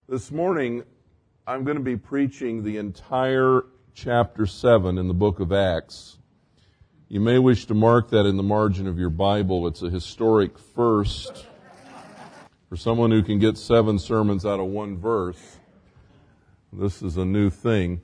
This morning, I'm going to be preaching the entire chapter 7 in the book of Acts. You may wish to mark that in the margin of your Bible. It's a historic first for someone who can get 7 sermons out of one verse. This is a new thing.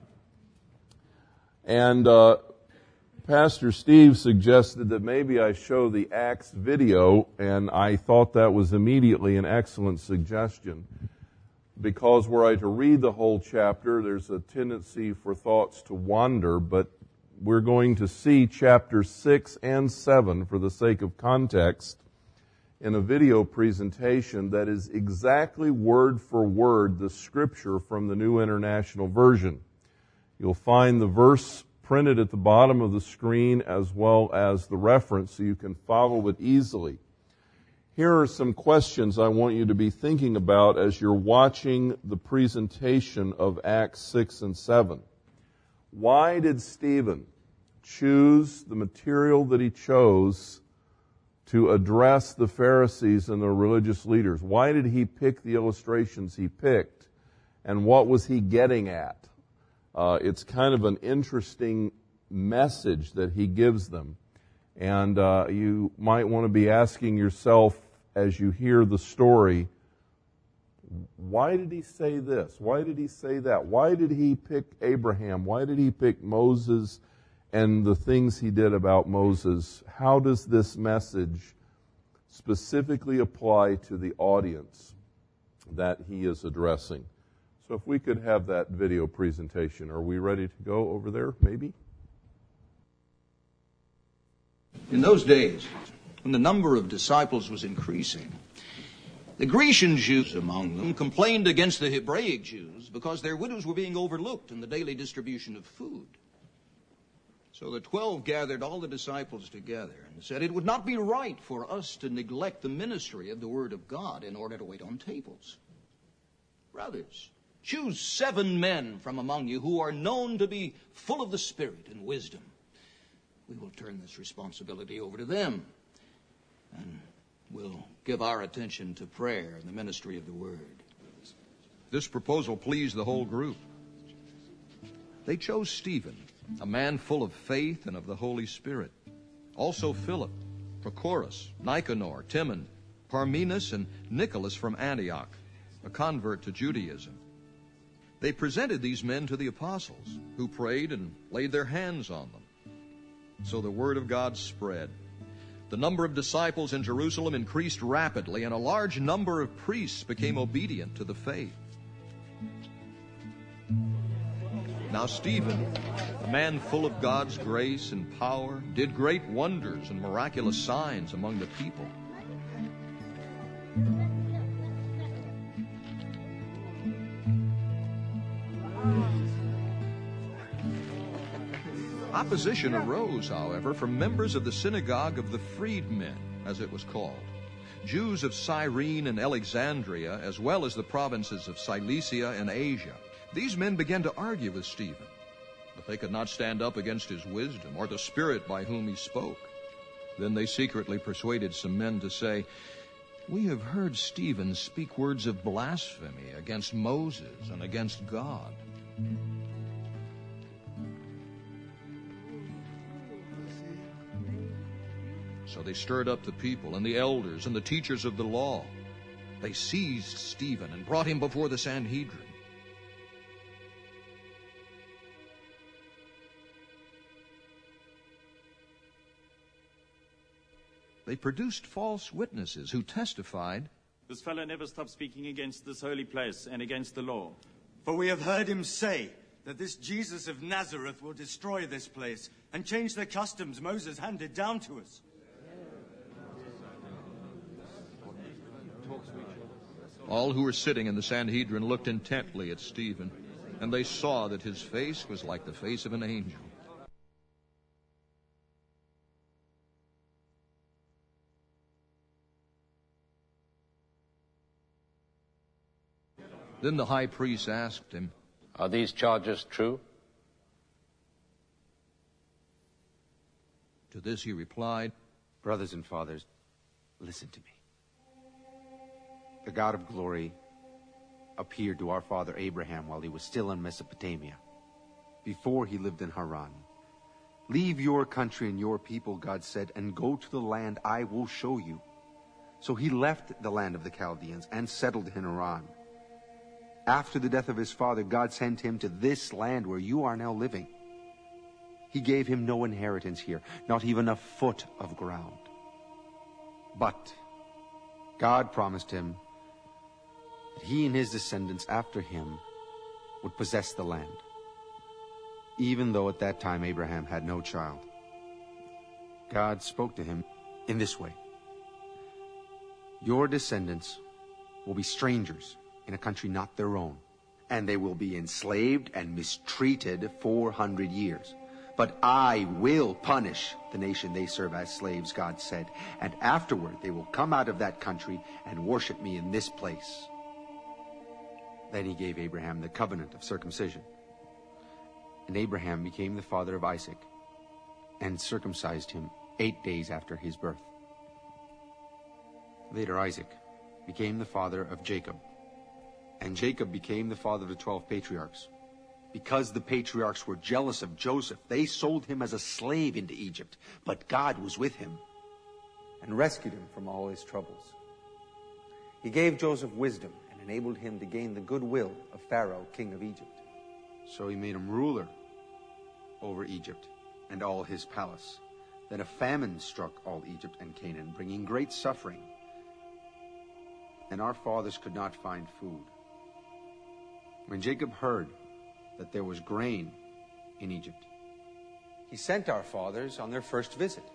And Pastor Steve suggested that maybe I show the Acts video, and I thought that was immediately an excellent suggestion. Because were I to read the whole chapter, there's a tendency for thoughts to wander, but we're going to see chapters 6 and 7 for the sake of context in a video presentation that is exactly word for word the scripture from the New International Version. You'll find the verse printed at the bottom of the screen as well as the reference so you can follow it easily. Here are some questions I want you to be thinking about as you're watching the presentation of Acts 6 and 7. Why did Stephen choose the material that he chose to address the Pharisees and the religious leaders? Why did he pick the illustrations he picked? And what was he getting at? It's kind of an interesting message that he gives them. And you might want to be asking yourself as you hear the story, why did he say this? Why did he say that? Why did he pick Abraham? Why did he pick Moses and the things he did about Moses? How does this message specifically apply to the audience that he is addressing? So if we could have that video presentation. Are we ready to go over there, maybe? In those days, when the number of disciples was increasing, the Grecian Jews among them complained against the Hebraic Jews because their widows were being overlooked in the daily distribution of food. So the 12 gathered all the disciples together and said, "It would not be right for us to neglect the ministry of the Word of God in order to wait on tables. Brothers, choose 7 men from among you who are known to be full of the Spirit and wisdom. We will turn this responsibility over to them, and we'll give our attention to prayer and the ministry of the Word." This proposal pleased the whole group. They chose Stephen, a man full of faith and of the Holy Spirit. Also Philip, Prochorus, Nicanor, Timon, Parmenas, and Nicholas from Antioch, a convert to Judaism. They presented these men to the apostles, who prayed and laid their hands on them. So the word of God spread. The number of disciples in Jerusalem increased rapidly, and a large number of priests became obedient to the faith. Now Stephen, a man full of God's grace and power, did great wonders and miraculous signs among the people. Opposition arose, however, from members of the synagogue of the freedmen, as it was called, Jews of Cyrene and Alexandria, as well as the provinces of Cilicia and Asia. These men began to argue with Stephen, but they could not stand up against his wisdom or the Spirit by whom he spoke. Then they secretly persuaded some men to say, "We have heard Stephen speak words of blasphemy against Moses and against God." So they stirred up the people and the elders and the teachers of the law. They seized Stephen and brought him before the Sanhedrin. They produced false witnesses who testified, "This fellow never stops speaking against this holy place and against the law. For we have heard him say that this Jesus of Nazareth will destroy this place and change the customs Moses handed down to us." All who were sitting in the Sanhedrin looked intently at Stephen, and they saw that his face was like the face of an angel. Then the high priest asked him, "Are these charges true?" To this he replied, "Brothers and fathers, listen to me. The God of glory appeared to our father Abraham while he was still in Mesopotamia, before he lived in Haran. Leave your country and your people, God said, and go to the land I will show you. So he left the land of the Chaldeans and settled in Haran. After the death of his father, God sent him to this land where you are now living. He gave him no inheritance here, not even a foot of ground. But God promised him that he and his descendants after him would possess the land, even though at that time Abraham had no child. God spoke to him in this way: your descendants will be strangers in a country not their own, and they will be enslaved and mistreated 400 years. But I will punish the nation they serve as slaves, God said, and afterward they will come out of that country and worship me in this place. Then he gave Abraham the covenant of circumcision. And Abraham became the father of Isaac and circumcised him 8 days after his birth. Later Isaac became the father of Jacob, and Jacob became the father of the 12 patriarchs. Because the patriarchs were jealous of Joseph, they sold him as a slave into Egypt. But God was with him and rescued him from all his troubles. He gave Joseph wisdom and enabled him to gain the goodwill of Pharaoh, king of Egypt. So he made him ruler over Egypt and all his palace. Then a famine struck all Egypt and Canaan, bringing great suffering. And our fathers could not find food. When Jacob heard that there was grain in Egypt, he sent our fathers on their first visit.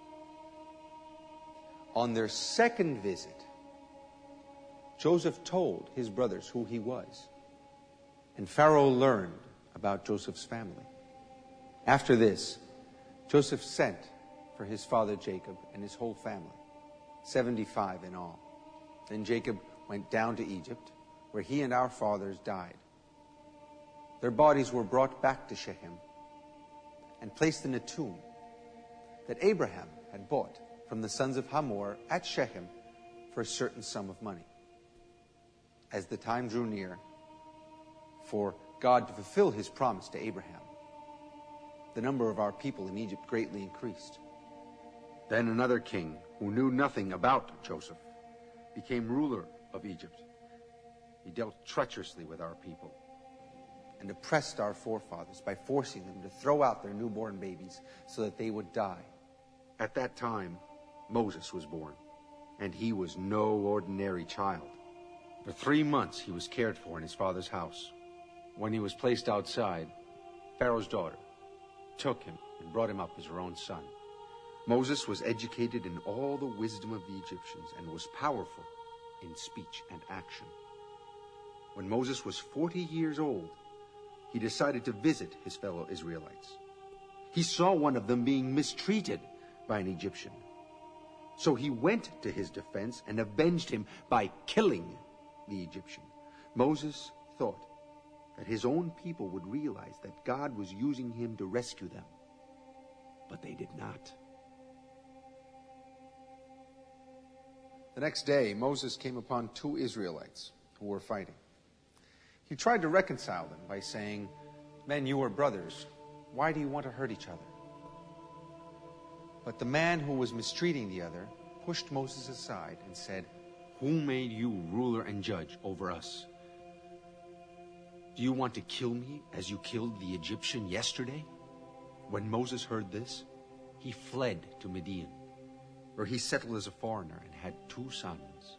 On their second visit, Joseph told his brothers who he was, and Pharaoh learned about Joseph's family. After this, Joseph sent for his father Jacob and his whole family, 75 in all. Then Jacob went down to Egypt, where he and our fathers died. Their bodies were brought back to Shechem and placed in a tomb that Abraham had bought from the sons of Hamor at Shechem for a certain sum of money. As the time drew near for God to fulfill his promise to Abraham, the number of our people in Egypt greatly increased. Then another king, who knew nothing about Joseph, became ruler of Egypt. He dealt treacherously with our people and oppressed our forefathers by forcing them to throw out their newborn babies so that they would die. At that time, Moses was born, and he was no ordinary child. For 3 months he was cared for in his father's house. When he was placed outside, Pharaoh's daughter took him and brought him up as her own son. Moses was educated in all the wisdom of the Egyptians and was powerful in speech and action. When Moses was 40 years old, he decided to visit his fellow Israelites. He saw one of them being mistreated by an Egyptian. So he went to his defense and avenged him by killing the Egyptian. Moses thought that his own people would realize that God was using him to rescue them. But they did not. The next day, Moses came upon 2 Israelites who were fighting. He tried to reconcile them by saying, "Men, you are brothers. Why do you want to hurt each other?" But the man who was mistreating the other pushed Moses aside and said, "Who made you ruler and judge over us? Do you want to kill me as you killed the Egyptian yesterday?" When Moses heard this, he fled to Midian, where he settled as a foreigner and had 2 sons.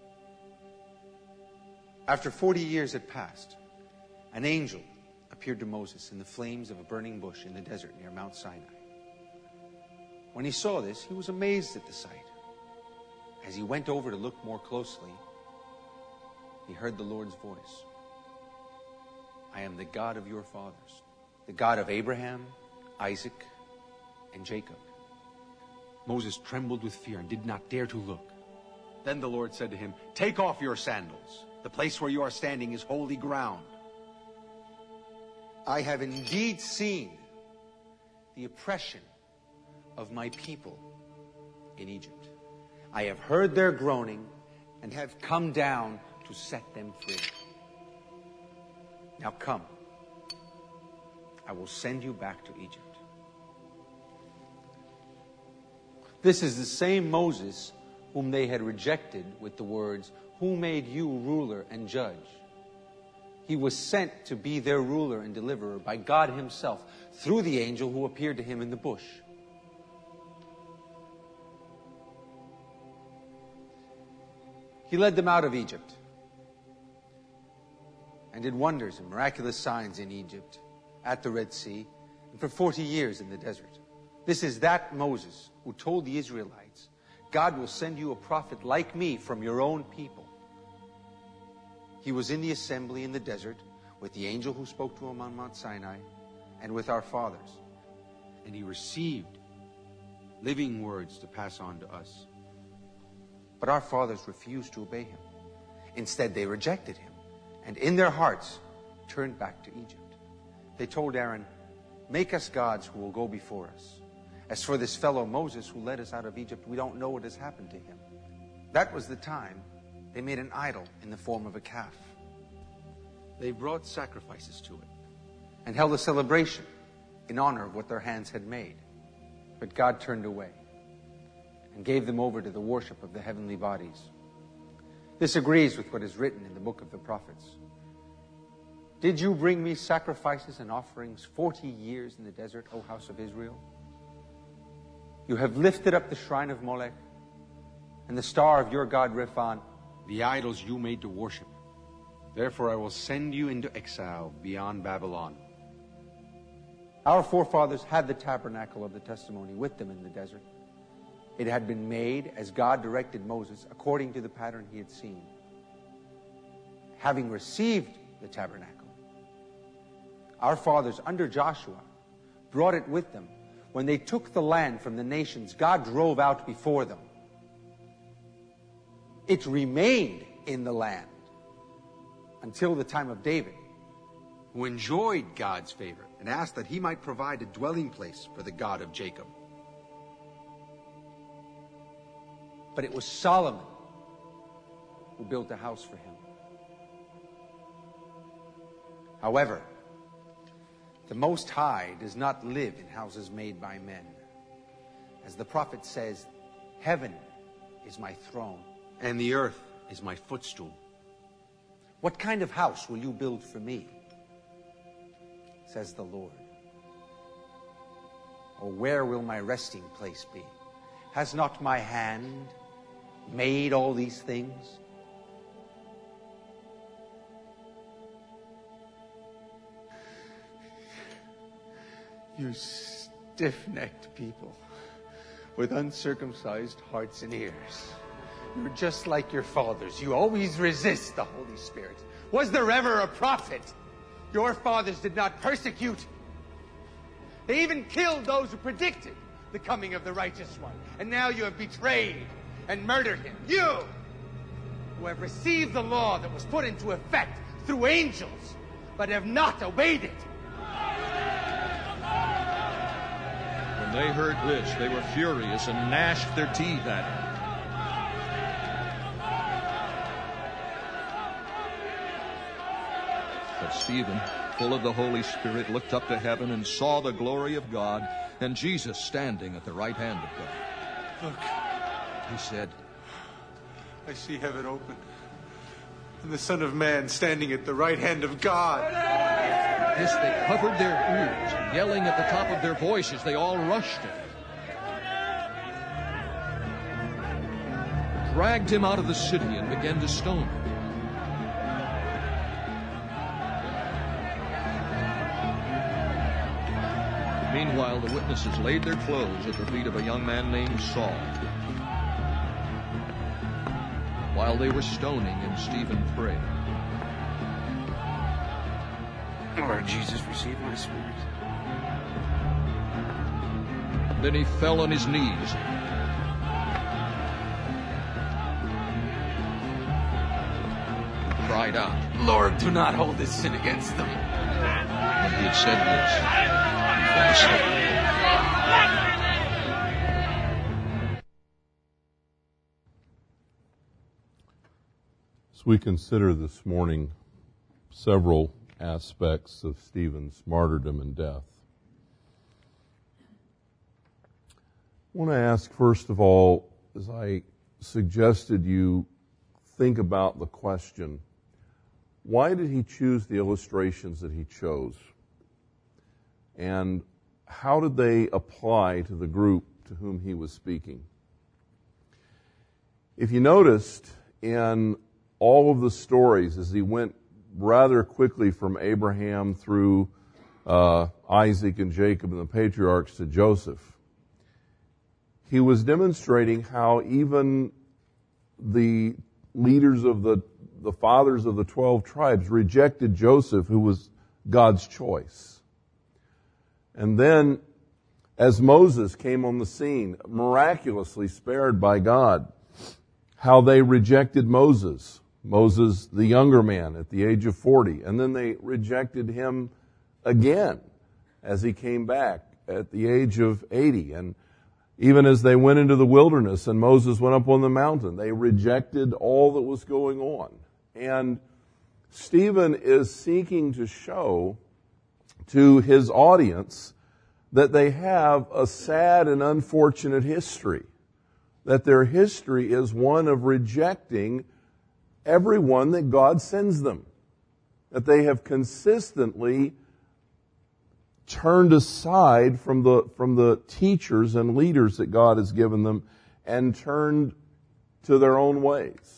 After 40 years had passed, an angel appeared to Moses in the flames of a burning bush in the desert near Mount Sinai. When he saw this, he was amazed at the sight. As he went over to look more closely, he heard the Lord's voice. "I am the God of your fathers, the God of Abraham, Isaac, and Jacob." Moses trembled with fear and did not dare to look. Then the Lord said to him, "Take off your sandals. The place where you are standing is holy ground. I have indeed seen the oppression of my people in Egypt. I have heard their groaning and have come down to set them free." Now come, I will send you back to Egypt. This is the same Moses whom they had rejected with the words, "Who made you ruler and judge?" He was sent to be their ruler and deliverer by God himself through the angel who appeared to him in the bush. He led them out of Egypt and did wonders and miraculous signs in Egypt, at the Red Sea, and for 40 years in the desert. This is that Moses who told the Israelites, "God will send you a prophet like me from your own people." He was in the assembly in the desert with the angel who spoke to him on Mount Sinai and with our fathers. And he received living words to pass on to us. But our fathers refused to obey him. Instead, they rejected him and in their hearts turned back to Egypt. They told Aaron, "Make us gods who will go before us. As for this fellow Moses who led us out of Egypt, we don't know what has happened to him." That was the time they made an idol in the form of a calf. They brought sacrifices to it and held a celebration in honor of what their hands had made. But God turned away and gave them over to the worship of the heavenly bodies. This agrees with what is written in the book of the prophets. "Did you bring me sacrifices and offerings 40 years in the desert, O house of Israel? You have lifted up the shrine of Molech and the star of your god Rephan, the idols you made to worship. Therefore I will send you into exile beyond Babylon." Our forefathers had the tabernacle of the testimony with them in the desert. It had been made as God directed Moses according to the pattern he had seen. Having received the tabernacle, our fathers under Joshua brought it with them when they took the land from the nations God drove out before them. It remained in the land until the time of David, who enjoyed God's favor and asked that he might provide a dwelling place for the God of Jacob. But it was Solomon who built a house for him. However, the Most High does not live in houses made by men. As the prophet says, "Heaven is my throne, and the earth is my footstool." What kind of house will you build for me? Says the Lord. Or where will my resting place be? Has not my hand made all these things? You stiff-necked people with uncircumcised hearts and ears. You're just like your fathers. You always resist the Holy Spirit. Was there ever a prophet? Your fathers did not persecute. They even killed those who predicted the coming of the righteous one. And now you have betrayed and murdered him. You, who have received the law that was put into effect through angels, but have not obeyed it. When they heard this, they were furious and gnashed their teeth at him. But Stephen, full of the Holy Spirit, looked up to heaven and saw the glory of God and Jesus standing at the right hand of God. Look, He said, I see heaven open, and the Son of Man standing at the right hand of God. At this they covered their ears, and yelling at the top of their voices, they all rushed him. Dragged him out of the city and began to stone him. Meanwhile, the witnesses laid their clothes at the feet of a young man named Saul. While they were stoning him, Stephen prayed, Lord Jesus, receive my spirit. Then he fell on his knees. Cried out, Lord, do not hold this sin against them. When he had said this, he fell asleep. As we consider this morning several aspects of Stephen's martyrdom and death. I want to ask, first of all, as I suggested you think about the question, why did he choose the illustrations that he chose? And how did they apply to the group to whom he was speaking? If you noticed in all of the stories as he went rather quickly from Abraham through Isaac and Jacob and the patriarchs to Joseph, he was demonstrating how even the leaders of the fathers of the 12 tribes rejected Joseph, who was God's choice. And then, as Moses came on the scene, miraculously spared by God, how they rejected Moses, the younger man at the age of 40, and then they rejected him again as he came back at the age of 80. And even as they went into the wilderness and Moses went up on the mountain, they rejected all that was going on. And Stephen is seeking to show to his audience that they have a sad and unfortunate history, that their history is one of rejecting everyone that God sends them, that they have consistently turned aside from the teachers and leaders that God has given them and turned to their own ways.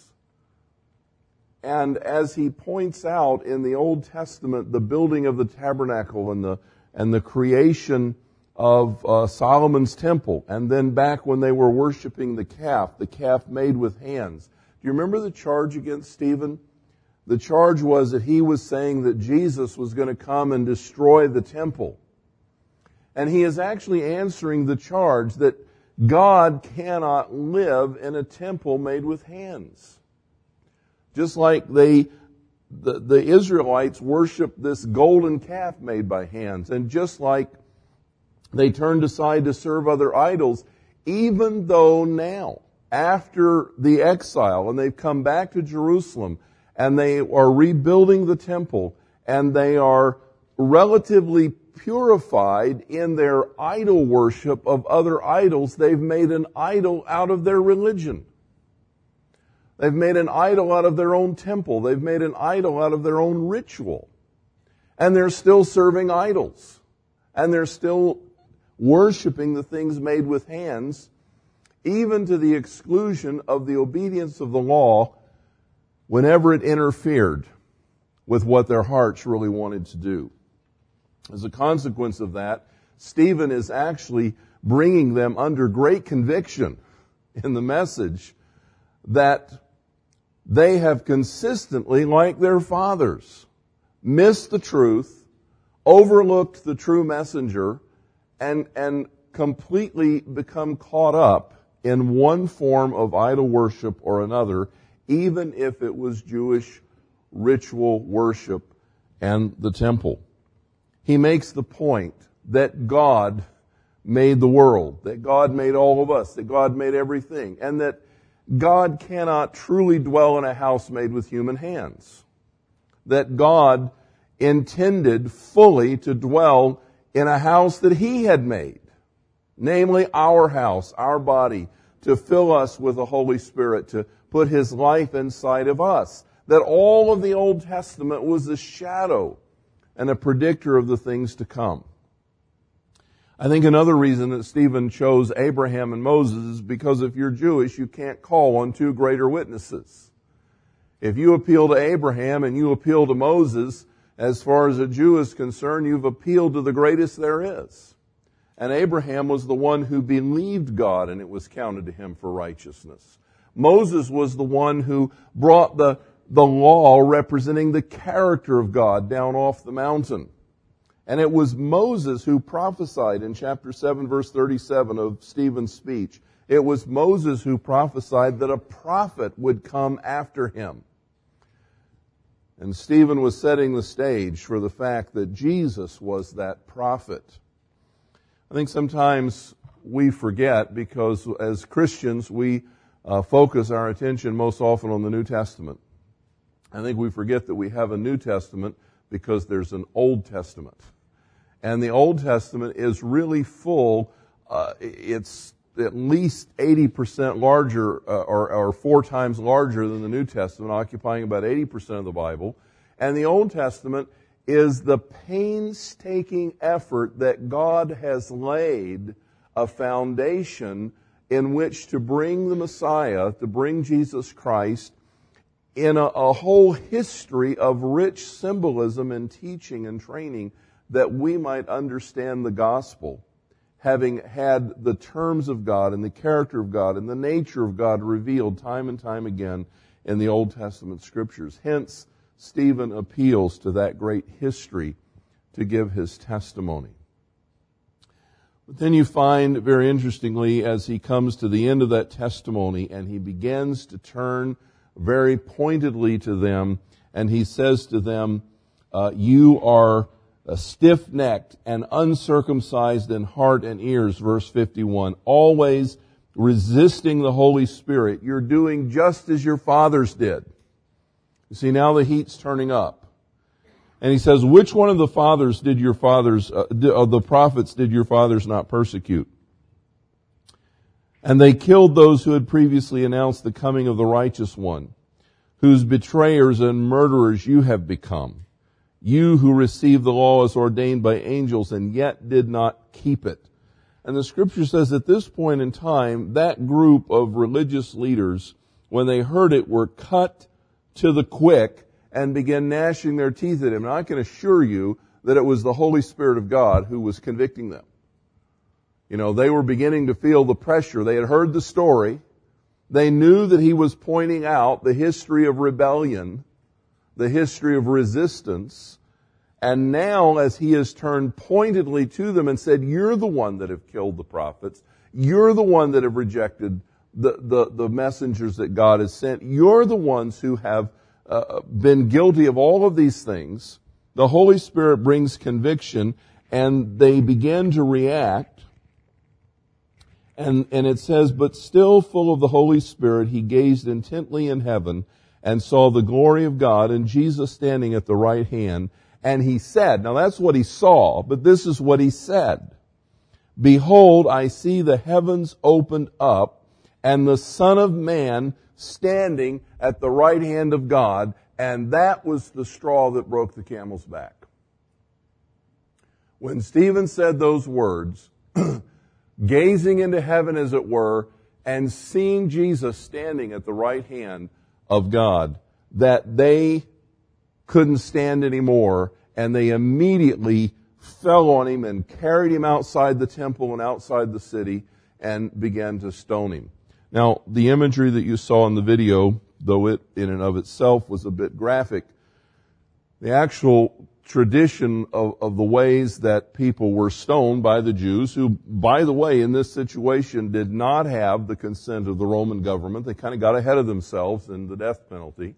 And as he points out in the Old Testament, the building of the tabernacle and the creation of Solomon's temple, and then back when they were worshiping the calf made with hands. Do you remember the charge against Stephen? The charge was that he was saying that Jesus was going to come and destroy the temple. And he is actually answering the charge that God cannot live in a temple made with hands. Just like the Israelites worshiped this golden calf made by hands, and just like they turned aside to serve other idols, even though now, after the exile, and they've come back to Jerusalem, and they are rebuilding the temple, and they are relatively purified in their idol worship of other idols, they've made an idol out of their religion. They've made an idol out of their own temple. They've made an idol out of their own ritual. And they're still serving idols. And they're still worshiping the things made with hands, even to the exclusion of the obedience of the law whenever it interfered with what their hearts really wanted to do. As a consequence of that, Stephen is actually bringing them under great conviction in the message that they have consistently, like their fathers, missed the truth, overlooked the true messenger, and completely become caught up in one form of idol worship or another, even if it was Jewish ritual worship and the temple. He makes the point that God made the world, that God made all of us, that God made everything, and that God cannot truly dwell in a house made with human hands. That God intended fully to dwell in a house that He had made, namely our house, our body, to fill us with the Holy Spirit, to put His life inside of us. That all of the Old Testament was a shadow and a predictor of the things to come. I think another reason that Stephen chose Abraham and Moses is because if you're Jewish, you can't call on two greater witnesses. If you appeal to Abraham and you appeal to Moses, as far as a Jew is concerned, you've appealed to the greatest there is. And Abraham was the one who believed God, and it was counted to him for righteousness. Moses was the one who brought the law representing the character of God down off the mountain. And it was Moses who prophesied in chapter 7, verse 37 of Stephen's speech. It was Moses who prophesied that a prophet would come after him. And Stephen was setting the stage for the fact that Jesus was that prophet. I think sometimes we forget, because as Christians we focus our attention most often on the New Testament. I think we forget that we have a New Testament because there's an Old Testament. And the Old Testament is really full. It's at least 80% larger or 4 times larger than the New Testament, occupying about 80% of the Bible. And the Old Testament is the painstaking effort that God has laid a foundation in which to bring the Messiah, to bring Jesus Christ, in a whole history of rich symbolism and teaching and training that we might understand the gospel, having had the terms of God and the character of God and the nature of God revealed time and time again in the Old Testament scriptures. Hence, Stephen appeals to that great history to give his testimony. But then you find, very interestingly, as he comes to the end of that testimony and he begins to turn very pointedly to them, and he says to them, you are stiff-necked and uncircumcised in heart and ears, verse 51, always resisting the Holy Spirit. You're doing just as your fathers did. You see, now the heat's turning up. And he says, which one of the prophets did your fathers not persecute? And they killed those who had previously announced the coming of the righteous one, whose betrayers and murderers you have become. You who received the law as ordained by angels and yet did not keep it. And the scripture says at this point in time, that group of religious leaders, when they heard it, were cut to the quick and began gnashing their teeth at him. And I can assure you that it was the Holy Spirit of God who was convicting them. You know, they were beginning to feel the pressure. They had heard the story. They knew that he was pointing out the history of rebellion, the history of resistance. And now, as he has turned pointedly to them and said, you're the one that have killed the prophets. You're the one that have rejected the messengers that God has sent. You're the ones who have been guilty of all of these things. The Holy Spirit brings conviction, and they begin to react. And it says, but still full of the Holy Spirit, he gazed intently in heaven and saw the glory of God and Jesus standing at the right hand. And he said, now that's what he saw, but this is what he said. Behold, I see the heavens opened up and the Son of Man standing at the right hand of God. And that was the straw that broke the camel's back. When Stephen said those words, gazing into heaven as it were, and seeing Jesus standing at the right hand of God, that they couldn't stand anymore, and they immediately fell on him and carried him outside the temple and outside the city and began to stone him. Now, the imagery that you saw in the video, though it in and of itself was a bit graphic, the actual tradition of the ways that people were stoned by the Jews, who, by the way, in this situation did not have the consent of the Roman government. They kind of got ahead of themselves in the death penalty.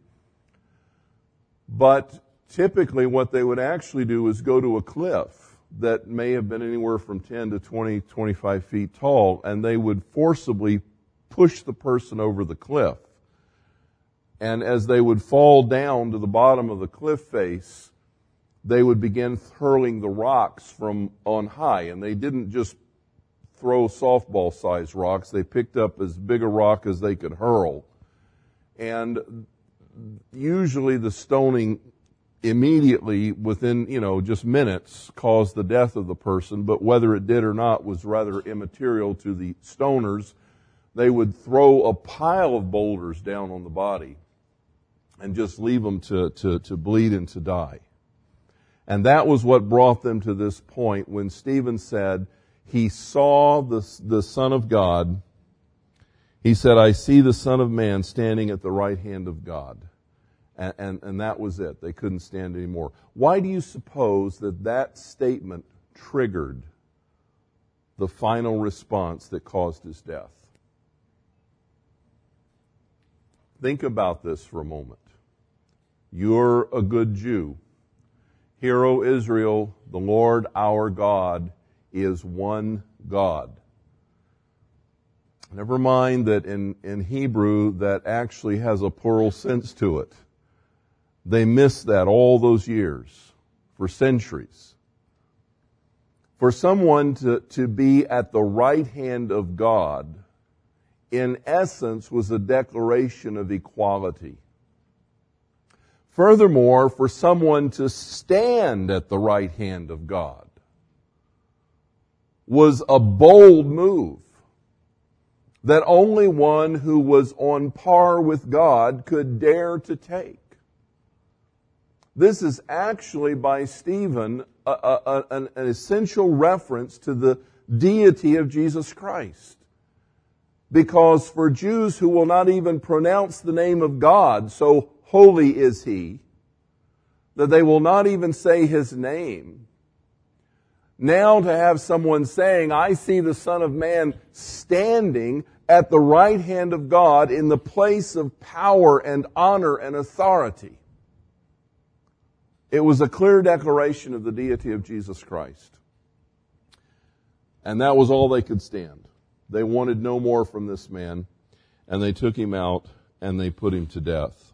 But typically what they would actually do is go to a cliff that may have been anywhere from 10 to 20, 25 feet tall, and they would forcibly push the person over the cliff. And as they would fall down to the bottom of the cliff face, they would begin hurling the rocks from on high. And they didn't just throw softball-sized rocks. They picked up as big a rock as they could hurl. And usually the stoning immediately, within, just minutes, caused the death of the person. But whether it did or not was rather immaterial to the stoners. They would throw a pile of boulders down on the body and just leave them to bleed and to die. And that was what brought them to this point when Stephen said he saw the Son of God. He said, I see the Son of Man standing at the right hand of God. And that was it. They couldn't stand anymore. Why do you suppose that statement triggered the final response that caused his death? Think about this for a moment. You're a good Jew. Hear, O Israel, the Lord our God is one God. Never mind that in Hebrew that actually has a plural sense to it. They missed that all those years. for centuries. For someone to be at the right hand of God, in essence, was a declaration of equality. Furthermore, for someone to stand at the right hand of God was a bold move that only one who was on par with God could dare to take. This is actually, by Stephen, an essential reference to the deity of Jesus Christ. Because for Jews who will not even pronounce the name of God, so holy is He, that they will not even say His name, now to have someone saying, I see the Son of Man standing at the right hand of God in the place of power and honor and authority. It was a clear declaration of the deity of Jesus Christ. And that was all they could stand. They wanted no more from this man, and they took him out and they put him to death.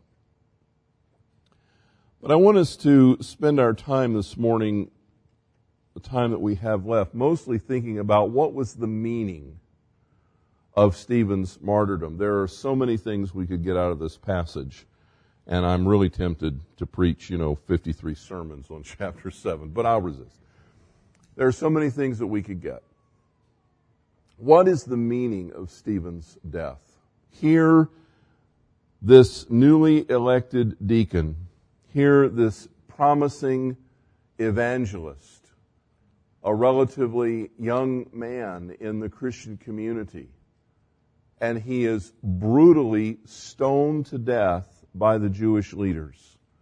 But I want us to spend our time this morning, the time that we have left, mostly thinking about what was the meaning of Stephen's martyrdom. There are so many things we could get out of this passage, and I'm really tempted to preach, 53 sermons on chapter 7, but I'll resist. There are so many things that we could get. What is the meaning of Stephen's death? Here, this newly elected deacon, here this promising evangelist, a relatively young man in the Christian community, and he is brutally stoned to death by the Jewish leaders.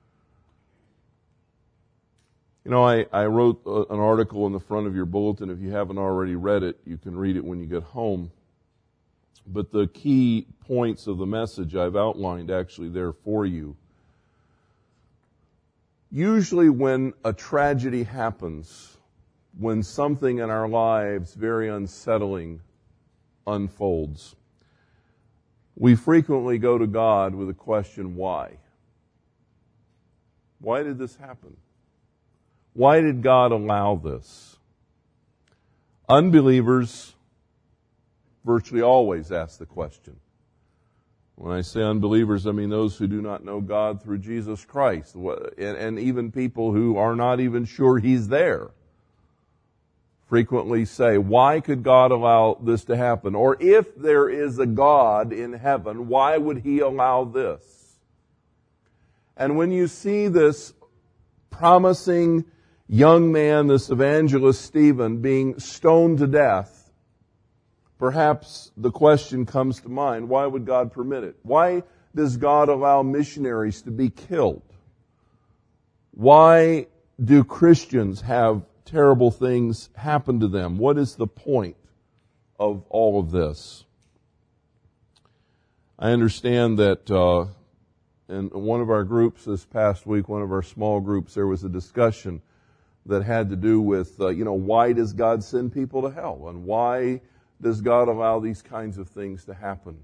I wrote an article in the front of your bulletin. If you haven't already read it, you can read it when you get home. But the key points of the message I've outlined actually there for you. Usually when a tragedy happens, when something in our lives very unsettling unfolds, we frequently go to God with a question, why? Why did this happen? Why did God allow this? Unbelievers virtually always ask the question. When I say unbelievers, I mean those who do not know God through Jesus Christ, and even people who are not even sure He's there, frequently say, why could God allow this to happen? Or if there is a God in heaven, why would He allow this? And when you see this promising young man, this evangelist Stephen, being stoned to death, perhaps the question comes to mind, why would God permit it? Why does God allow missionaries to be killed? Why do Christians have terrible things happen to them? What is the point of all of this? I understand that in one of our groups this past week, one of our small groups, there was a discussion that had to do with, why does God send people to hell? And why does God allow these kinds of things to happen?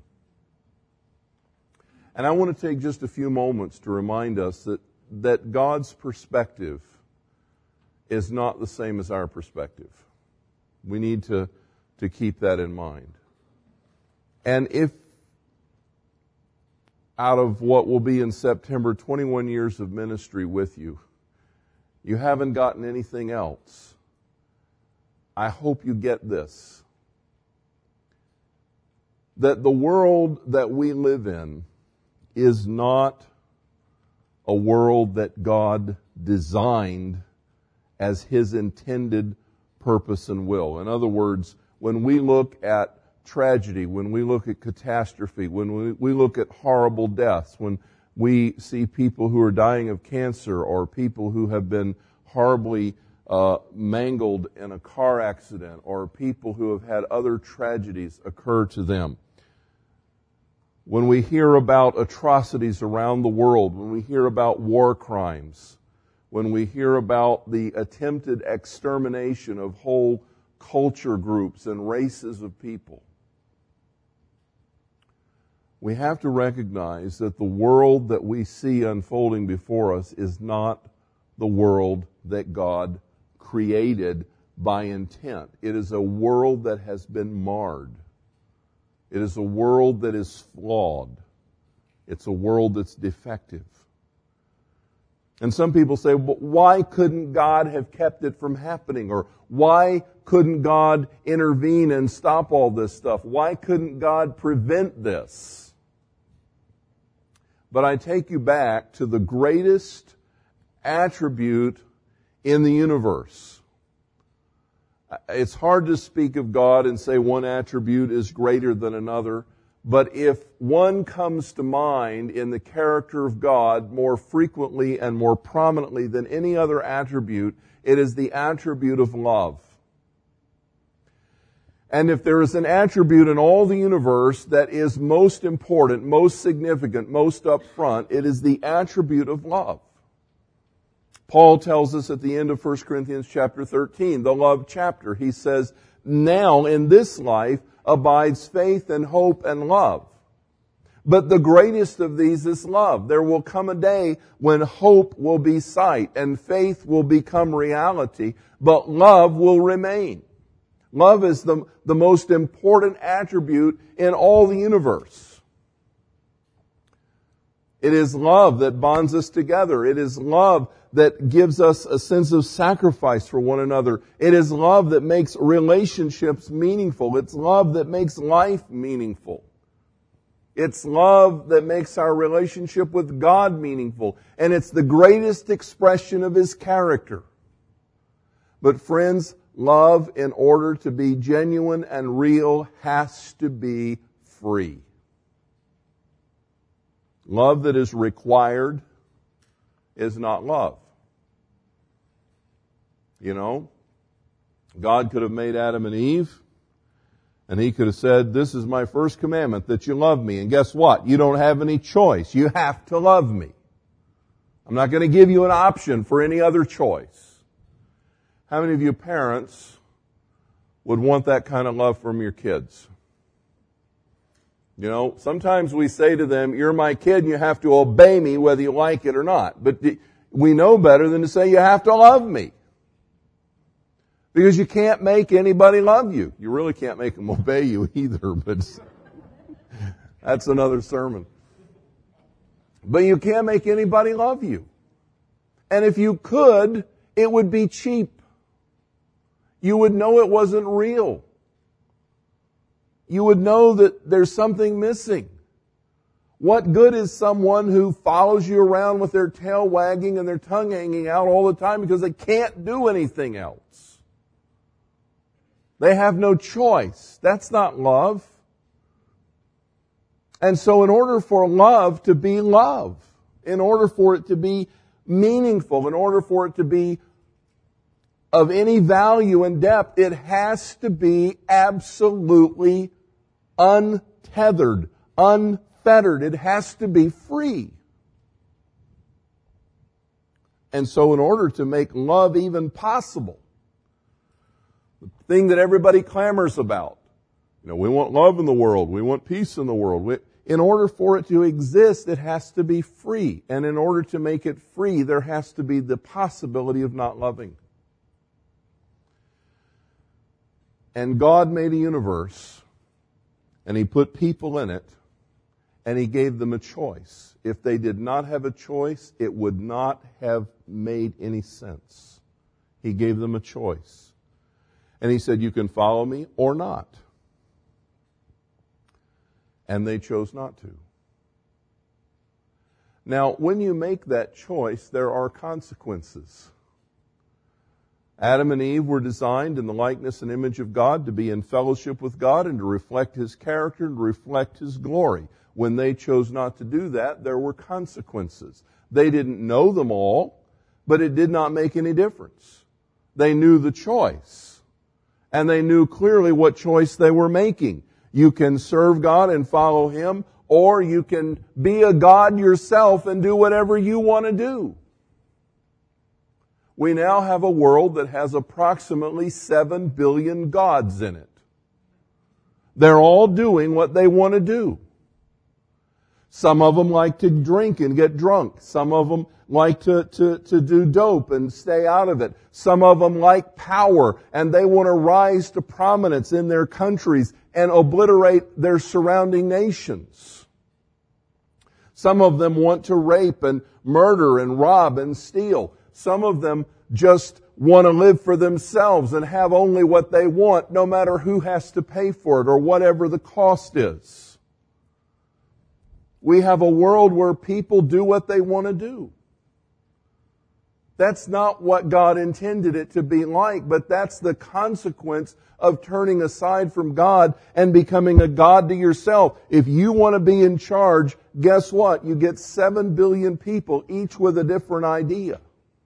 And I want to take just a few moments to remind us that God's perspective is not the same as our perspective. We need to keep that in mind. And if out of what will be in September 21 years of ministry with you, you haven't gotten anything else, I hope you get this. That the world that we live in is not a world that God designed as His intended purpose and will. In other words, when we look at tragedy, when we look at catastrophe, when we look at horrible deaths, when we see people who are dying of cancer or people who have been horribly mangled in a car accident or people who have had other tragedies occur to them. When we hear about atrocities around the world, when we hear about war crimes, when we hear about the attempted extermination of whole culture groups and races of people, we have to recognize that the world that we see unfolding before us is not the world that God created by intent. It is a world that has been marred. It is a world that is flawed. It's a world that's defective. And some people say, but why couldn't God have kept it from happening? Or why couldn't God intervene and stop all this stuff? Why couldn't God prevent this? But I take you back to the greatest attribute in the universe. It's hard to speak of God and say one attribute is greater than another. But if one comes to mind in the character of God more frequently and more prominently than any other attribute, it is the attribute of love. And if there is an attribute in all the universe that is most important, most significant, most up front, it is the attribute of love. Paul tells us at the end of 1 Corinthians chapter 13, the love chapter, he says, now in this life abides faith and hope and love. But the greatest of these is love. There will come a day when hope will be sight and faith will become reality, but love will remain. Love is the most important attribute in all the universe. It is love that bonds us together. It is love that gives us a sense of sacrifice for one another. It is love that makes relationships meaningful. It's love that makes life meaningful. It's love that makes our relationship with God meaningful. And it's the greatest expression of His character. But friends, love, in order to be genuine and real, has to be free. Love that is required is not love. You know, God could have made Adam and Eve, and He could have said, this is my first commandment, that you love me. And guess what? You don't have any choice. You have to love me. I'm not going to give you an option for any other choice. How many of you parents would want that kind of love from your kids? You know, sometimes we say to them, you're my kid and you have to obey me whether you like it or not. But we know better than to say you have to love me. Because you can't make anybody love you. You really can't make them obey you either, but that's another sermon. But you can't make anybody love you. And if you could, it would be cheap. You would know it wasn't real. You would know that there's something missing. What good is someone who follows you around with their tail wagging and their tongue hanging out all the time because they can't do anything else? They have no choice. That's not love. And so in order for love to be love, in order for it to be meaningful, in order for it to be of any value and depth, it has to be absolutely untethered, unfettered. It has to be free. And so in order to make love even possible, the thing that everybody clamors about, you know, we want love in the world, we want peace in the world. In order for it to exist, it has to be free. And in order to make it free, there has to be the possibility of not loving. And God made a universe, and He put people in it, and He gave them a choice. If they did not have a choice, it would not have made any sense. He gave them a choice. And He said, you can follow me or not. And they chose not to. Now, when you make that choice, there are consequences. Adam and Eve were designed in the likeness and image of God to be in fellowship with God and to reflect His character and to reflect His glory. When they chose not to do that, there were consequences. They didn't know them all, but it did not make any difference. They knew the choice, and they knew clearly what choice they were making. You can serve God and follow Him, or you can be a God yourself and do whatever you want to do. We now have a world that has approximately 7 billion gods in it. They're all doing what they want to do. Some of them like to drink and get drunk. Some of them like to do dope and stay out of it. Some of them like power and they want to rise to prominence in their countries and obliterate their surrounding nations. Some of them want to rape and murder and rob and steal. Some of them just want to live for themselves and have only what they want, no matter who has to pay for it or whatever the cost is. We have a world where people do what they want to do. That's not what God intended it to be like, but that's the consequence of turning aside from God and becoming a God to yourself. If you want to be in charge, guess what? You get 7 billion people, each with a different idea.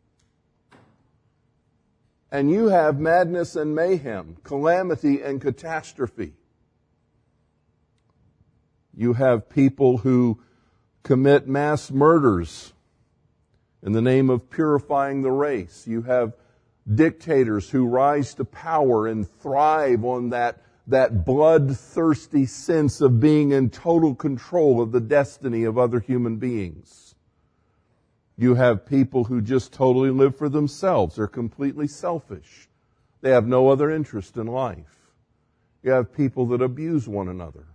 And you have madness and mayhem, calamity and catastrophe. You have people who commit mass murders in the name of purifying the race. You have dictators who rise to power and thrive on that bloodthirsty sense of being in total control of the destiny of other human beings. You have people who just totally live for themselves. They're completely selfish. They have no other interest in life. You have people that abuse one another.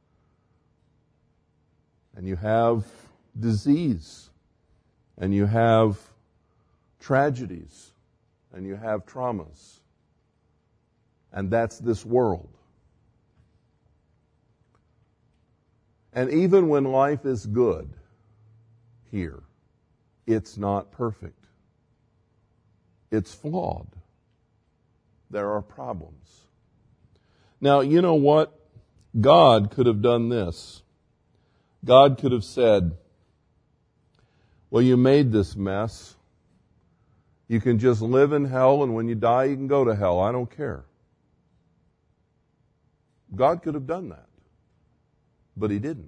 And you have disease. And you have tragedies. And you have traumas. And that's this world. And even when life is good here, it's not perfect. It's flawed. There are problems. Now, you know what? God could have done this. God could have said, well, you made this mess. You can just live in hell, and when you die, you can go to hell. I don't care. God could have done that. But He didn't.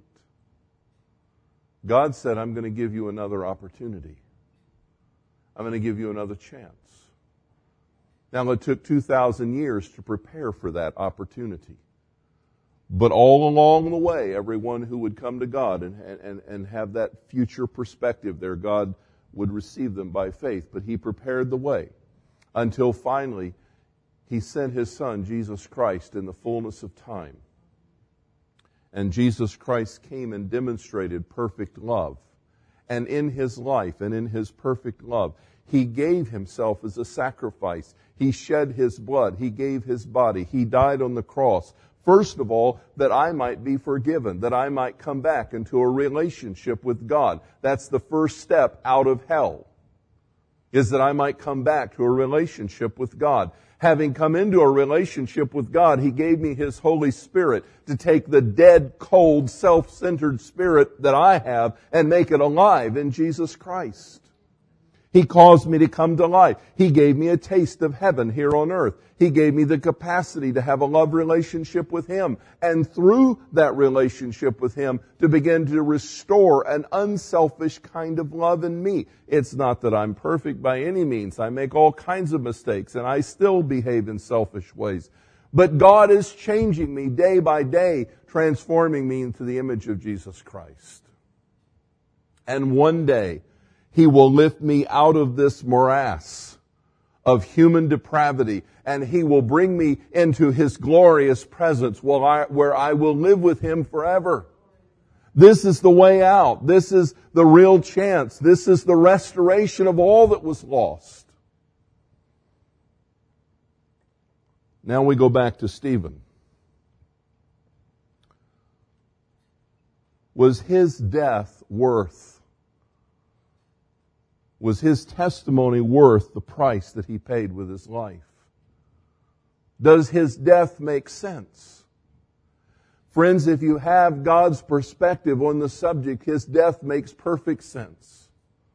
God said, I'm going to give you another opportunity. I'm going to give you another chance. Now, it took 2,000 years to prepare for that opportunity. But all along the way, everyone who would come to God and have that future perspective there, God would receive them by faith. But He prepared the way until finally He sent His Son, Jesus Christ, in the fullness of time. And Jesus Christ came and demonstrated perfect love. And in His life and in His perfect love, He gave Himself as a sacrifice. He shed His blood. He gave His body. He died on the cross. First of all, that I might be forgiven, that I might come back into a relationship with God. That's the first step out of hell, is that I might come back to a relationship with God. Having come into a relationship with God, He gave me His Holy Spirit to take the dead, cold, self-centered spirit that I have and make it alive in Jesus Christ. He caused me to come to life. He gave me a taste of heaven here on earth. He gave me the capacity to have a love relationship with Him. And through that relationship with Him, to begin to restore an unselfish kind of love in me. It's not that I'm perfect by any means. I make all kinds of mistakes and I still behave in selfish ways. But God is changing me day by day, transforming me into the image of Jesus Christ. And one day, He will lift me out of this morass of human depravity, and He will bring me into His glorious presence where I will live with Him forever. This is the way out. This is the real chance. This is the restoration of all that was lost. Now we go back to Stephen. Was his death worth? Was his testimony worth the price that he paid with his life? Does his death make sense? Friends, if you have God's perspective on the subject, his death makes perfect sense.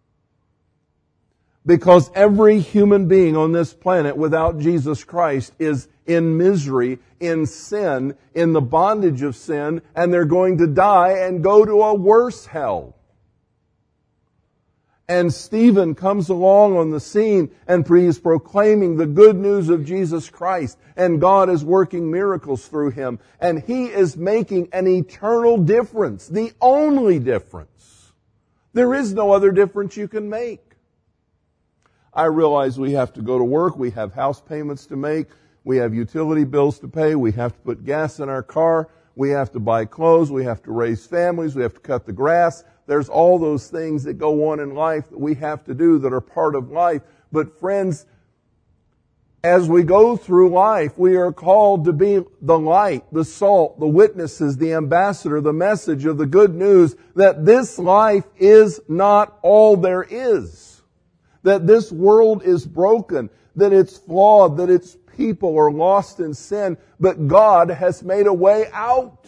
Because every human being on this planet without Jesus Christ is in misery, in sin, in the bondage of sin, and they're going to die and go to a worse hell. And Stephen comes along on the scene and he is proclaiming the good news of Jesus Christ. And God is working miracles through him. And he is making an eternal difference. The only difference. There is no other difference you can make. I realize we have to go to work. We have house payments to make. We have utility bills to pay. We have to put gas in our car. We have to buy clothes. We have to raise families. We have to cut the grass. There's all those things that go on in life that we have to do that are part of life. But friends, as we go through life, we are called to be the light, the salt, the witnesses, the ambassador, the message of the good news that this life is not all there is. That this world is broken, that it's flawed, that its people are lost in sin, but God has made a way out.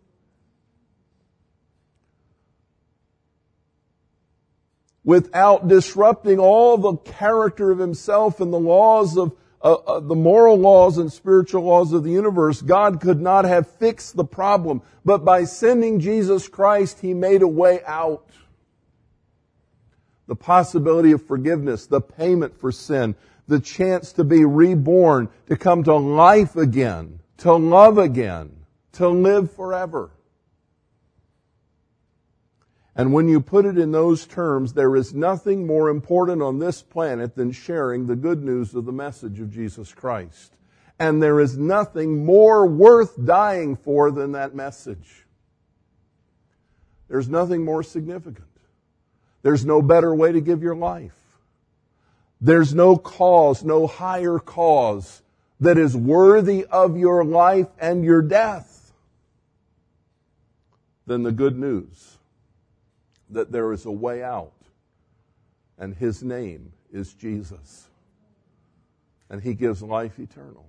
Without disrupting all the character of himself and the laws of the moral laws and spiritual laws of the universe, God could not have fixed the problem. But by sending Jesus Christ, he made a way out. The possibility of forgiveness, the payment for sin, the chance to be reborn, to come to life again, to love again, to live forever. And when you put it in those terms, there is nothing more important on this planet than sharing the good news of the message of Jesus Christ. And there is nothing more worth dying for than that message. There's nothing more significant. There's no better way to give your life. There's no cause, no higher cause that is worthy of your life and your death than the good news that there is a way out, and his name is Jesus, and he gives life eternal.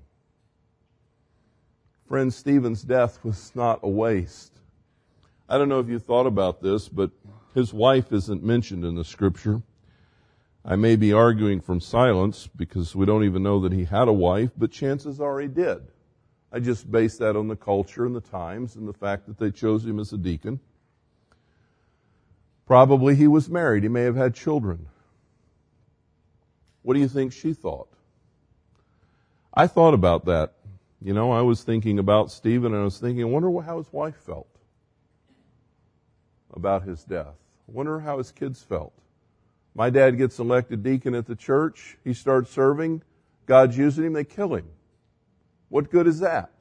Friend, Stephen's death was not a waste. I don't know if you thought about this, but his wife isn't mentioned in the scripture. I may be arguing from silence because we don't even know that he had a wife, but chances are he did. I just base that on the culture and the times and the fact that they chose him as a deacon. Probably he was married. He may have had children. What do you think she thought? I thought about that. You know, I was thinking about Stephen, and I was thinking, I wonder how his wife felt about his death. I wonder how his kids felt. My dad gets elected deacon at the church. He starts serving. God's using him. They kill him. What good is that?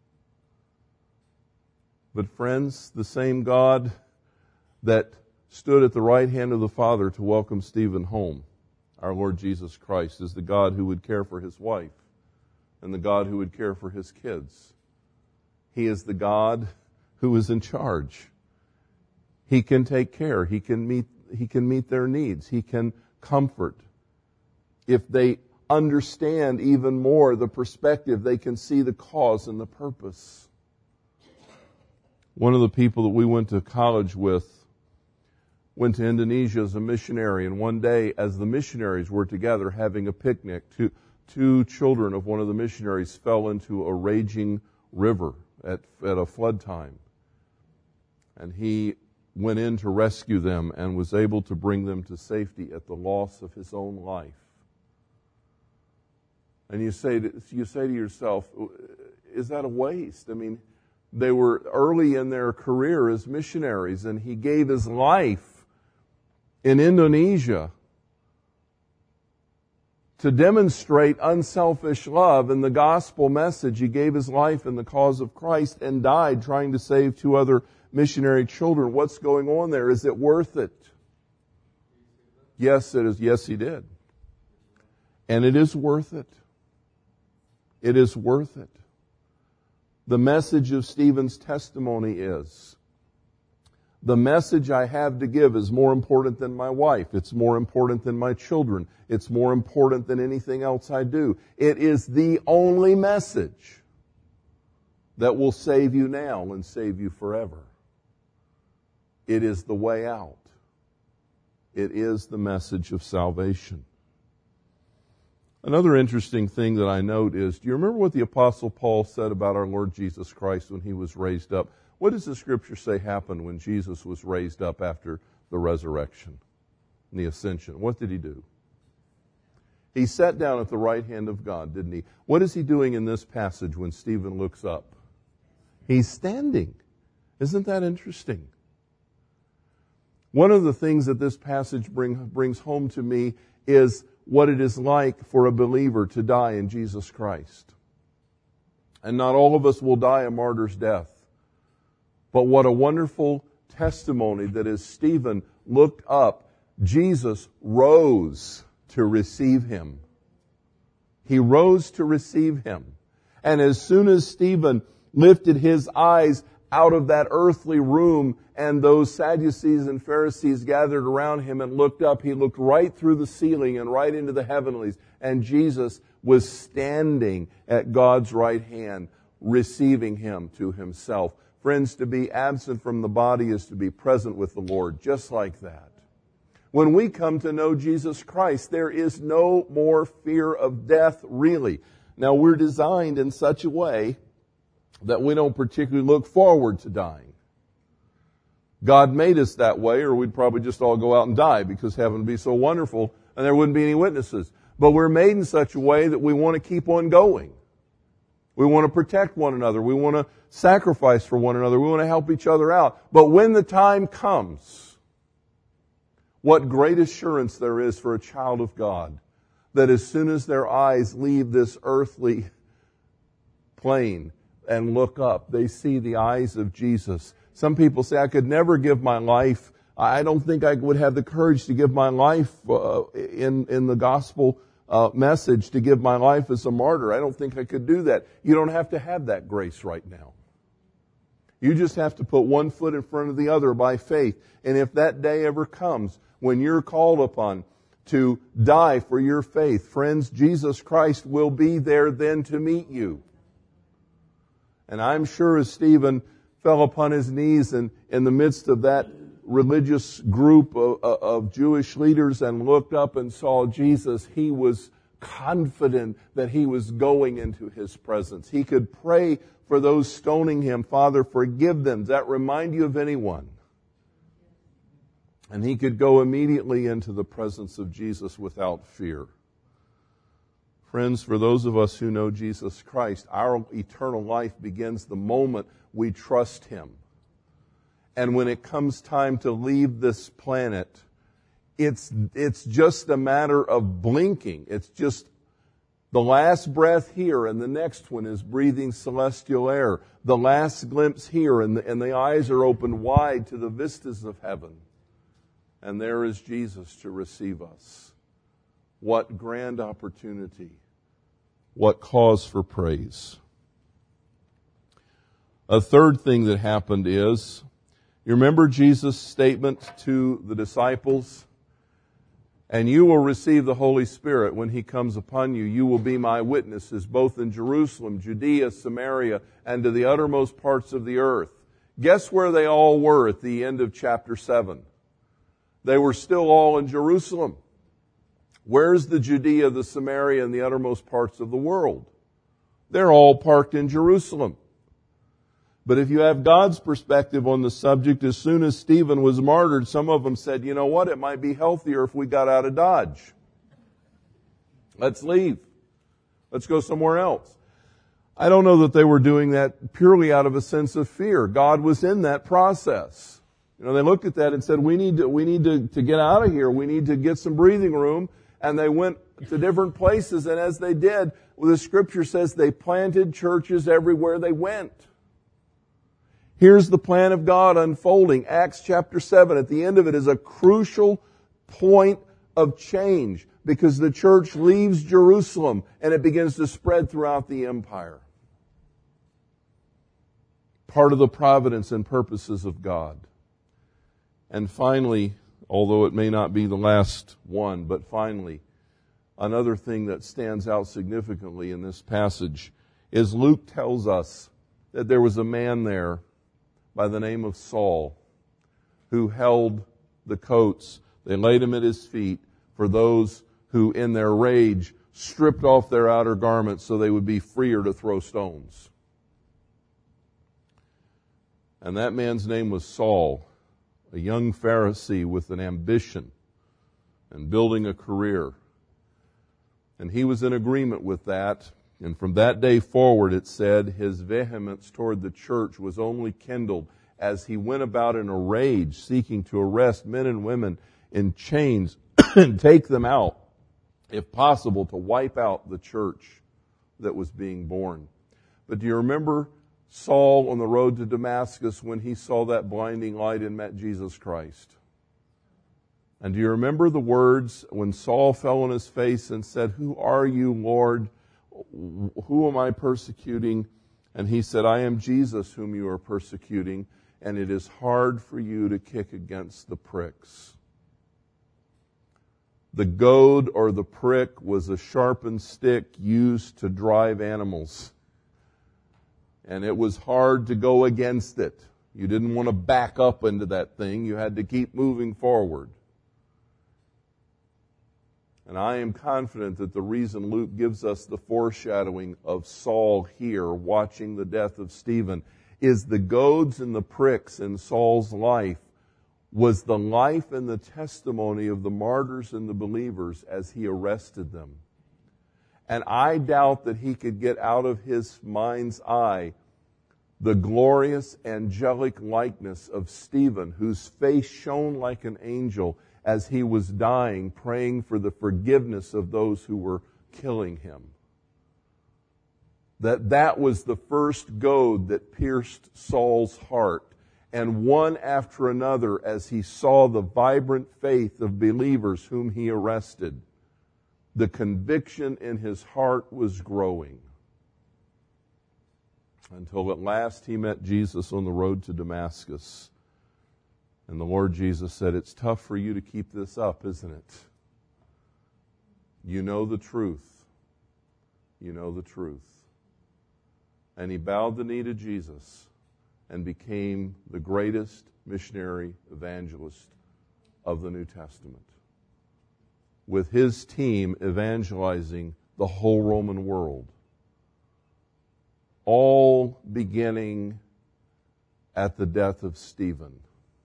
But friends, the same God that stood at the right hand of the Father to welcome Stephen home, our Lord Jesus Christ, is the God who would care for his wife and the God who would care for his kids. He is the God who is in charge. He can take care. He can meet their needs. He can comfort. If they understand even more the perspective, they can see the cause and the purpose. One of the people that we went to college with went to Indonesia as a missionary, and one day as the missionaries were together having a picnic, two children of one of the missionaries fell into a raging river at a flood time. And he went in to rescue them and was able to bring them to safety at the loss of his own life. And you say to yourself, is that a waste? I mean, they were early in their career as missionaries, and he gave his life in Indonesia to demonstrate unselfish love and the gospel message. He gave his life in the cause of Christ and died trying to save two other missionary children. What's going on there? Is it worth it? Yes, it is. Yes, he did. And it is worth it. It is worth it. The message of Stephen's testimony is, the message I have to give is more important than my wife. It's more important than my children. It's more important than anything else I do. It is the only message that will save you now and save you forever. It is the way out. It is the message of salvation. Another interesting thing that I note is, do you remember what the Apostle Paul said about our Lord Jesus Christ when he was raised up? What does the Scripture say happened when Jesus was raised up after the resurrection? in the ascension. What did he do? He sat down at the right hand of God, didn't he? What is he doing in this passage when Stephen looks up? He's standing. Isn't that interesting? One of the things that this passage brings home to me is what it is like for a believer to die in Jesus Christ. And not all of us will die a martyr's death. But what a wonderful testimony that as Stephen looked up, Jesus rose to receive him. He rose to receive him. And as soon as Stephen lifted his eyes out of that earthly room and those Sadducees and Pharisees gathered around him and looked up, he looked right through the ceiling and right into the heavenlies. And Jesus was standing at God's right hand, receiving him to himself. Friends, to be absent from the body is to be present with the Lord, just like that. When we come to know Jesus Christ, there is no more fear of death, really. Now, we're designed in such a way that we don't particularly look forward to dying. God made us that way, or we'd probably just all go out and die because heaven would be so wonderful and there wouldn't be any witnesses. But we're made in such a way that we want to keep on going. We want to protect one another. We want to sacrifice for one another. We want to help each other out. But when the time comes, what great assurance there is for a child of God that as soon as their eyes leave this earthly plane and look up, they see the eyes of Jesus. Some people say, I could never give my life. I don't think I would have the courage to give my life in the gospel message, to give my life as a martyr. I don't think I could do that. You don't have to have that grace right now. You just have to put one foot in front of the other by faith. And if that day ever comes when you're called upon to die for your faith, friends, Jesus Christ will be there then to meet you. And I'm sure as Stephen fell upon his knees in the midst of that religious group of Jewish leaders and looked up and saw Jesus, he was confident that he was going into his presence. He could pray for those stoning him, Father, forgive them. Does that remind you of anyone? And he could go immediately into the presence of Jesus without fear. Friends, for those of us who know Jesus Christ, our eternal life begins the moment we trust him. And when it comes time to leave this planet, it's just a matter of blinking. It's just the last breath here and the next one is breathing celestial air. The last glimpse here and the eyes are opened wide to the vistas of heaven. And there is Jesus to receive us. What grand opportunity. What cause for praise. A third thing that happened is, you remember Jesus' statement to the disciples? And you will receive the Holy Spirit when he comes upon you. You will be my witnesses, both in Jerusalem, Judea, Samaria, and to the uttermost parts of the earth. Guess where they all were at the end of chapter 7? They were still all in Jerusalem. Where's the Judea, the Samaria, and the uttermost parts of the world? They're all parked in Jerusalem. But if you have God's perspective on the subject, as soon as Stephen was martyred, some of them said, you know what, it might be healthier if we got out of Dodge. Let's leave. Let's go somewhere else. I don't know that they were doing that purely out of a sense of fear. God was in that process. You know, they looked at that and said, we need to get out of here. We need to get some breathing room. And they went to different places. And as they did, the scripture says they planted churches everywhere they went. Here's the plan of God unfolding. Acts chapter 7, at the end of it is a crucial point of change because the church leaves Jerusalem and it begins to spread throughout the empire. Part of the providence and purposes of God. And finally, although it may not be the last one, but finally, another thing that stands out significantly in this passage is Luke tells us that there was a man there by the name of Saul who held the coats. They laid him at his feet for those who in their rage stripped off their outer garments so they would be freer to throw stones. And that man's name was Saul, a young Pharisee with an ambition and building a career. And he was in agreement with that. And from that day forward, it said, his vehemence toward the church was only kindled as he went about in a rage, seeking to arrest men and women in chains and take them out, if possible, to wipe out the church that was being born. But do you remember Saul on the road to Damascus when he saw that blinding light and met Jesus Christ? And do you remember the words when Saul fell on his face and said, "Who are you, Lord? Who am I persecuting?" And he said, "I am Jesus whom you are persecuting, and it is hard for you to kick against the pricks." The goad or the prick was a sharpened stick used to drive animals. And it was hard to go against it. You didn't want to back up into that thing. You had to keep moving forward. And I am confident that the reason Luke gives us the foreshadowing of Saul here watching the death of Stephen is the goads and the pricks in Saul's life was the life and the testimony of the martyrs and the believers as he arrested them. And I doubt that he could get out of his mind's eye the glorious angelic likeness of Stephen, whose face shone like an angel as he was dying, praying for the forgiveness of those who were killing him. That was the first goad that pierced Saul's heart. And one after another, as he saw the vibrant faith of believers whom he arrested, the conviction in his heart was growing. Until at last he met Jesus on the road to Damascus. And the Lord Jesus said, "It's tough for you to keep this up, isn't it? You know the truth. You know the truth." And he bowed the knee to Jesus and became the greatest missionary evangelist of the New Testament, with his team evangelizing the whole Roman world, all beginning at the death of Stephen.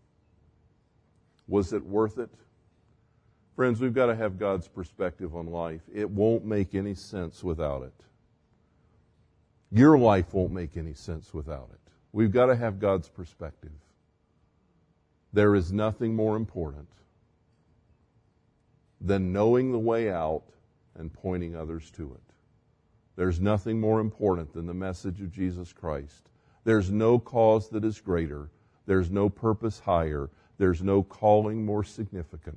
Was it worth it? Friends, we've got to have God's perspective on life. It won't make any sense without it. Your life won't make any sense without it. We've got to have God's perspective. There is nothing more important than knowing the way out and pointing others to it. There's nothing more important than the message of Jesus Christ. There's no cause that is greater. There's no purpose higher. There's no calling more significant.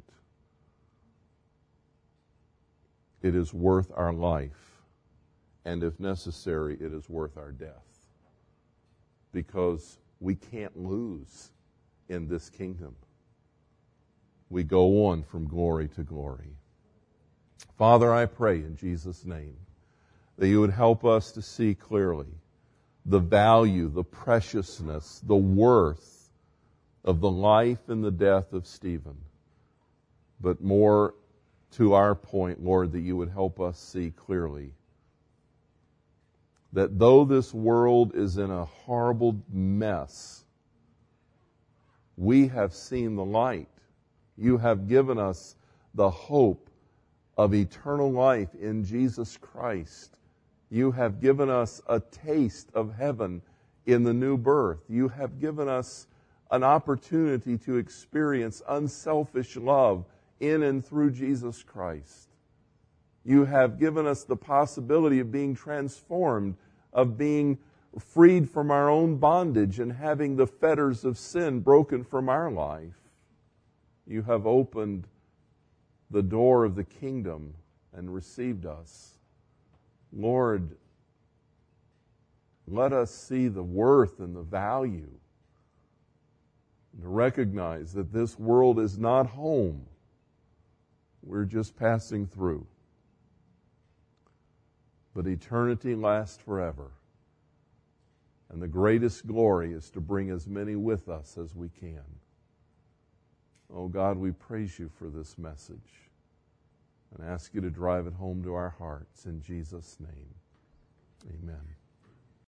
It is worth our life, and if necessary, it is worth our death. Because we can't lose in this kingdom. We go on from glory to glory. Father, I pray in Jesus' name that you would help us to see clearly the value, the preciousness, the worth of the life and the death of Stephen. But more to our point, Lord, that you would help us see clearly that though this world is in a horrible mess, we have seen the light. You have given us the hope of eternal life in Jesus Christ. You have given us a taste of heaven in the new birth. You have given us an opportunity to experience unselfish love in and through Jesus Christ. You have given us the possibility of being transformed, of being freed from our own bondage and having the fetters of sin broken from our life. You have opened the door of the kingdom and received us. Lord, let us see the worth and the value, and to recognize that this world is not home. We're just passing through. But eternity lasts forever. And the greatest glory is to bring as many with us as we can. Oh God, we praise you for this message and ask you to drive it home to our hearts in Jesus' name. Amen.